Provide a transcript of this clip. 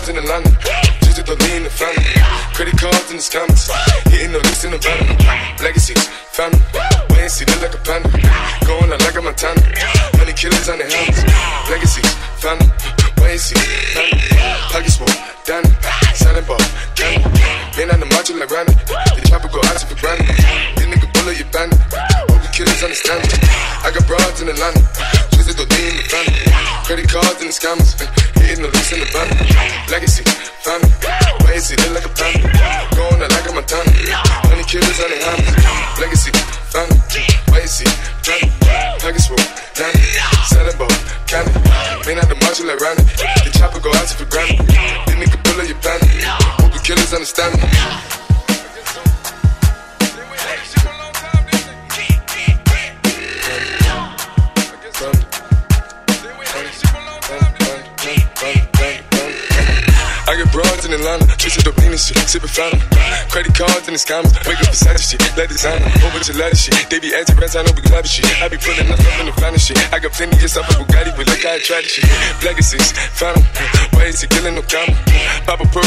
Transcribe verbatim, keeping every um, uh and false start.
broads in Atlanta, just to lean the family. Credit cards in the scammers, hitting the licks in the van. Legacies, family, wait and see, look like a panda. Going out like a Montana, money killers on their hands. Legacies, family, wait and see, family. Pockets full, Danny, selling ball, candy. Been on the macho like Randy, the chopper go out to for granted. This nigga bullet your bandit, all the killers understand it. I got broads in Atlanta, twisted the D in the family. Credit cards in the scammers, hitting the licks in the van. Legacy, family, wait and see, look like a panda. Going out like a Montana, money killers on their hands. Legacy, family, wait and see, family. Pockets full, Danny, selling ball, candy. Been out the macho like Randy, the chopper go out to for granted. This nigga bullet your bandit, hope the killers understand me. I get broads in Atlanta, twisted up lean and shit, sippin' fountain. Credit cards in the scammers, wake up beside the shit, let designer, whole bunch of ladder shit. They be anti rats, I know we glad shit. I be pulling up in the finest shit. I got plenty of stuff with Bugatti, but look how I tried this shit. Legacies, fountain, ways to killing no comma. Pop a pearl.